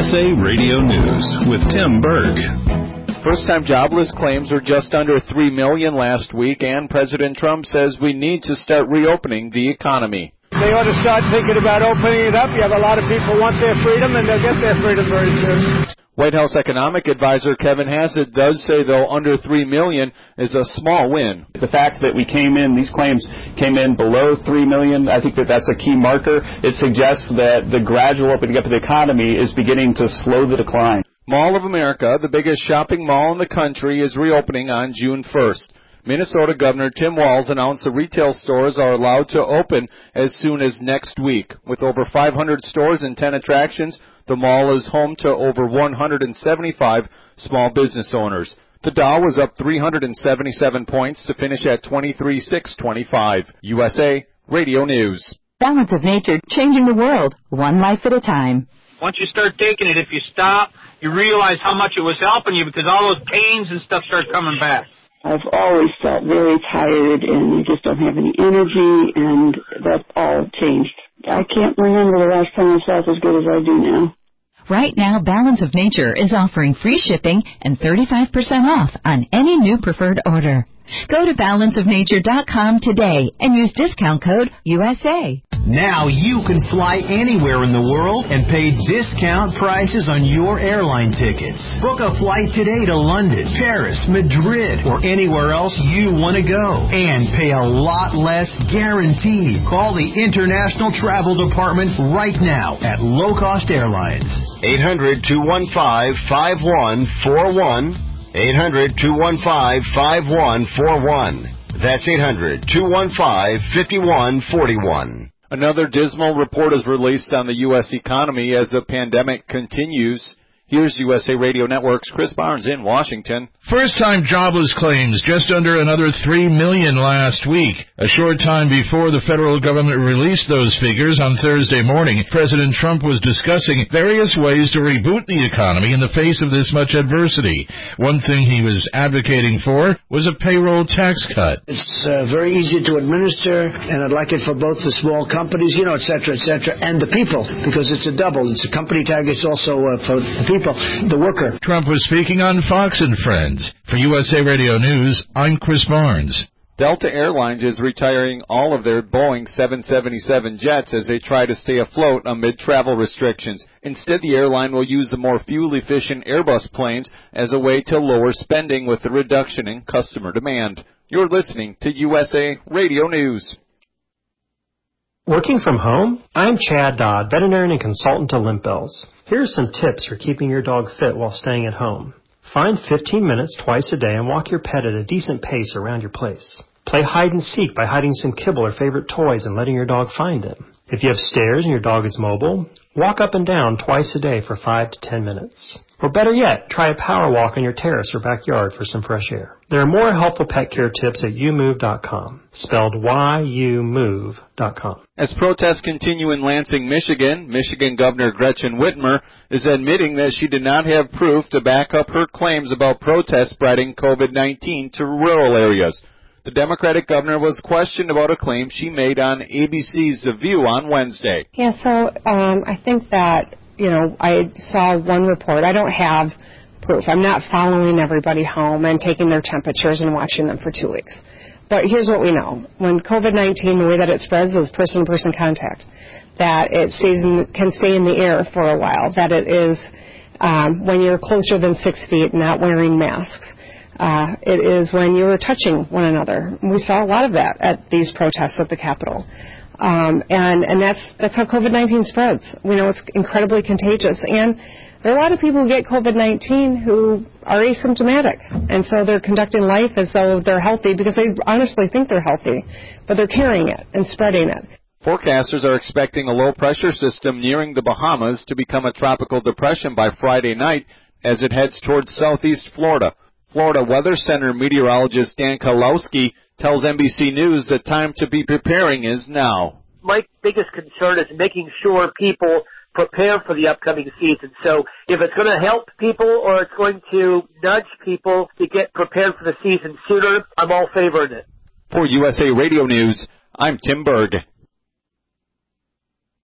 USA Radio News with Tim Berg. First-time jobless claims were just under 3 million last week, and President Trump says we need to start reopening the economy. They ought to start thinking about opening it up. You have a lot of people want their freedom, and they'll get their freedom very soon. White House economic advisor Kevin Hassett does say, though, under 3 million is a small win. The fact that these claims came in below 3 million, I think that's a key marker. It suggests that the gradual opening up of the economy is beginning to slow the decline. Mall of America, the biggest shopping mall in the country, is reopening on June 1st. Minnesota Governor Tim Walz announced the retail stores are allowed to open as soon as next week. With over 500 stores and 10 attractions, the mall is home to over 175 small business owners. The Dow was up 377 points to finish at 23,625. USA Radio News. Balance of Nature, changing the world, one life at a time. Once you start taking it, if you stop, you realize how much it was helping you because all those pains and stuff start coming back. I've always felt very tired and you just don't have any energy, and that all changed. I can't remember the last time I felt as good as I do now. Right now, Balance of Nature is offering free shipping and 35% off on any new preferred order. Go to balanceofnature.com today and use discount code USA. Now you can fly anywhere in the world and pay discount prices on your airline tickets. Book a flight today to London, Paris, Madrid, or anywhere else you want to go. And pay a lot less guaranteed. Call the International Travel Department right now at Low Cost Airlines. 800-215-5141. 800-215-5141. That's 800-215-5141. Another dismal report is released on the U.S. economy as the pandemic continues. Here's USA Radio Network's Chris Barnes in Washington. First-time jobless claims just under another 3 million last week. A short time before the federal government released those figures on Thursday morning, President Trump was discussing various ways to reboot the economy in the face of this much adversity. One thing he was advocating for was a payroll tax cut. It's very easy to administer, and I'd like it for both the small companies, et cetera, and the people, because it's a double. It's a company tax, it's also for the people. The worker. Trump was speaking on Fox and Friends. For USA Radio News, I'm Chris Barnes. Delta Airlines is retiring all of their Boeing 777 jets as they try to stay afloat amid travel restrictions. Instead, the airline will use the more fuel-efficient Airbus planes as a way to lower spending with the reduction in customer demand. You're listening to USA Radio News. Working from home? I'm Chad Dodd, veterinarian and consultant to Limp Bells. Here are some tips for keeping your dog fit while staying at home. Find 15 minutes twice a day and walk your pet at a decent pace around your place. Play hide and seek by hiding some kibble or favorite toys and letting your dog find them. If you have stairs and your dog is mobile, walk up and down twice a day for 5 to 10 minutes. Or better yet, try a power walk on your terrace or backyard for some fresh air. There are more helpful pet care tips at youmove.com, spelled YOUMOVE.com. As protests continue in Lansing, Michigan Governor Gretchen Whitmer is admitting that she did not have proof to back up her claims about protests spreading COVID-19 to rural areas. The Democratic governor was questioned about a claim she made on ABC's The View on Wednesday. Yeah, so I think that, I saw one report. I don't have proof. I'm not following everybody home and taking their temperatures and watching them for 2 weeks. But here's what we know. When COVID-19, the way that it spreads is person-to-person contact, that it can stay in the air for a while, that it is when you're closer than 6 feet, not wearing masks. It is when you're touching one another. We saw a lot of that at these protests at the Capitol. And that's how COVID-19 spreads. We know it's incredibly contagious. And there are a lot of people who get COVID-19 who are asymptomatic. And so they're conducting life as though they're healthy because they honestly think they're healthy. But they're carrying it and spreading it. Forecasters are expecting a low-pressure system nearing the Bahamas to become a tropical depression by Friday night as it heads towards southeast Florida. Florida Weather Center meteorologist Dan Kalowski tells NBC News that time to be preparing is now. My biggest concern is making sure people prepare for the upcoming season. So if it's going to help people or it's going to nudge people to get prepared for the season sooner, I'm all favoring it. For USA Radio News, I'm Tim Berg.